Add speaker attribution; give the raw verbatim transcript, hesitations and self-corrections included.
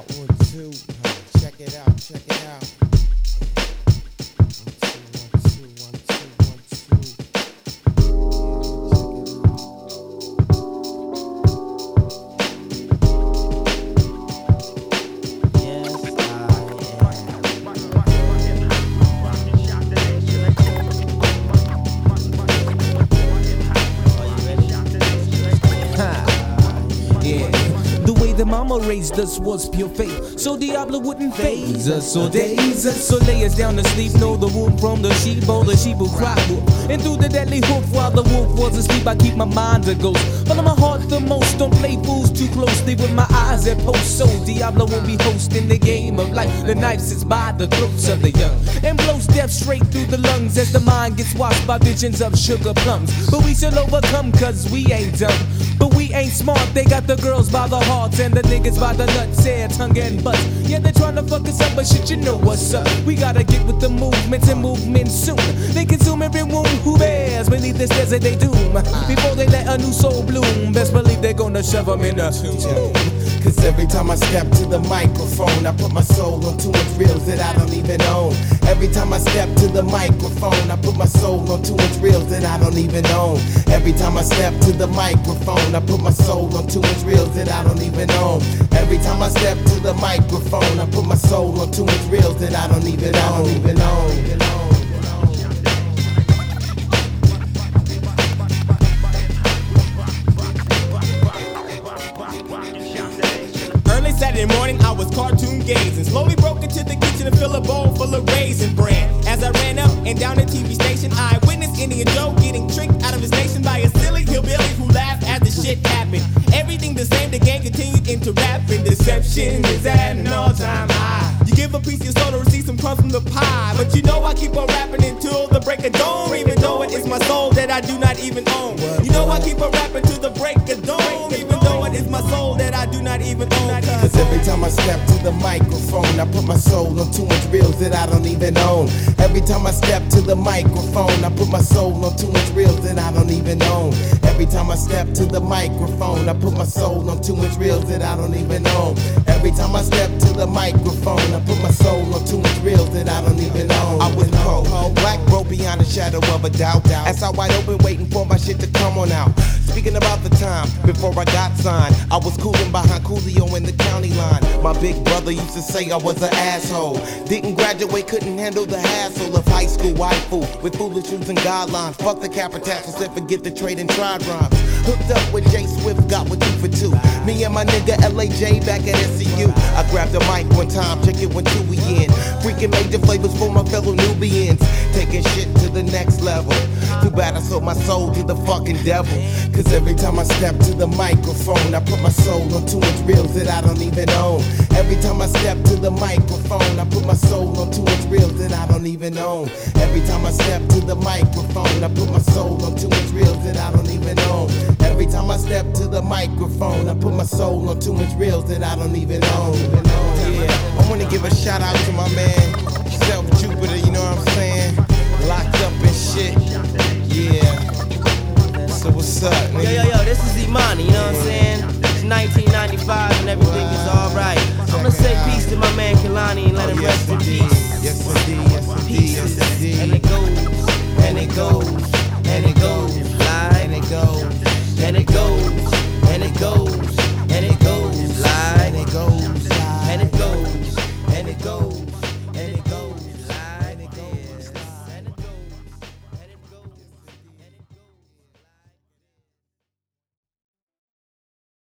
Speaker 1: out, one, two. Check it out, check it out. One, two, one, two, one, two, one, two.
Speaker 2: The mama raised us was pure faith, so Diablo wouldn't phase us or daze us. So lay us down to sleep, know the wolf from the sheep, or the sheep will cry wolf. And through the deadly hoof while the wolf was asleep, I keep my mind a ghost. Follow my heart the most, don't play fools too closely with my eyes at post. So Diablo won't be hosting the game of life. The knife sits by the throats of the young and blows death straight through the lungs as the mind gets washed by visions of sugar plums. But we shall overcome cause we ain't dumb, but we ain't smart. They got the girls by the hearts and the niggas by the nuts, hair, tongue and butts. Yeah, they're trying to fuck us up, but shit, you know what's up. We gotta get with the movements and movements soon. They consume everyone who bears beneath this desert they doom. Before they let a new soul bloom, best believe they're gonna shove them in a tomb.
Speaker 1: Cause every time I step to the microphone, I put my soul on too much reels that I don't even own. Every time I step to the microphone, I put my soul on too much reels that I don't even own. Every time I step to the microphone, I put my soul on too much reels that I don't even own. Every time I step to the microphone, I put my soul on too much reels that I don't even own. Even own. Even own.
Speaker 3: Saturday morning, I was cartoon gazing. Slowly broke into the kitchen to fill a bowl full of raisin bran. As I ran up and down the T V station, I witnessed Indian Joe getting tricked out of his nation by a silly hillbilly who laughed as the shit happened. Everything the same, the game continued into rapping. Deception is at an all-time high. You give a piece of your soul to receive some crumbs from the pie, but you know I keep on rapping until the break of dawn, even though it is my soul that I do not even own. You know I keep on rapping till the break of dawn, even though it is my soul that I do not even own.
Speaker 1: Cause every time I step to the microphone, I put my soul on too much reels that I don't even own. Every time I step to the microphone, I put my soul on too much reels that I don't even own. Every time I step to the microphone, I put my soul on too much reels that I don't even own. Every time I step to the microphone, I put my soul on too much reels that I don't even own.
Speaker 4: I was cold, black bro beyond a shadow of a doubt. As I wide open waiting for my shit to come on out. Speaking about the time before I got signed, I was cooling behind Coolio in the county line. My big brother used to say I was an asshole. Didn't graduate, couldn't handle the hassle of high school waifu with foolish rules and guidelines. Fuck the capitals, said forget the trade and tried rhymes. Hooked up with Jay Swift, got with two for two. Me and my nigga L A J back at S C U. I grabbed the mic one time, check it when two we in. Freaking major flavors for my fellow Nubians. Taking shit to the next level. Too bad I sold my soul to the fucking devil.
Speaker 1: Cause every time I step to the microphone, I put my soul on too much reels that I don't even own. Every time I step to the microphone, I put my soul on too much reels that I don't even own. Every time I step to the microphone, I put my soul on too much reels that I don't even own. Every time I step to the microphone, I put my soul on too much reels that I don't even own.
Speaker 4: Yeah, I wanna give a shout out to my man, Self Jupiter, you know what I'm saying? Locked up and shit, yeah. So what's up, nigga?
Speaker 5: Yo, yo, yo, this is Imani, you know what I'm saying? It's nineteen ninety-five and everything is alright. I'm gonna say peace to my man Kalani and let him rest in peace.
Speaker 4: Yes, indeed, yes, indeed, yes, indeed.
Speaker 5: And it goes, and it goes, and it goes, live,
Speaker 4: And it goes,
Speaker 5: and it goes, and it goes, and it goes, live,
Speaker 4: and it goes,
Speaker 5: and it goes, and it goes.